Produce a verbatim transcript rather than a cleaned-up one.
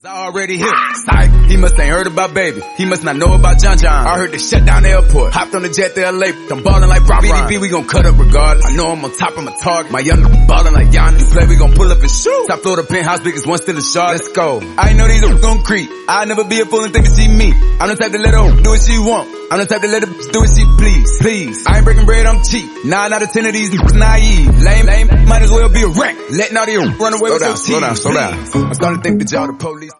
I already hit. Psych. He must ain't heard about baby. He must not know about John John. I heard they shut down the airport. Hopped on the jet to L A. I'm ballin' like Rob. B D B, we gon' cut up regardless. I know I'm on top of my target. My young ballin' like Giannis. You play, we gon' pull up and shoot. Top floor the penthouse, biggest one still a shot. Let's go. I know these are gon' creep. I never be a fool and think to see me. I'm the type to let her do what she want. I'm the type to let her do what she please. Please. I ain't breaking bread, I'm cheap. Nine out of ten of these naive. Lame, lame. Might as well be a wreck. Letting all these run away with your team. Slow down, slow down, slow down. I'm starting to think that y'all the police.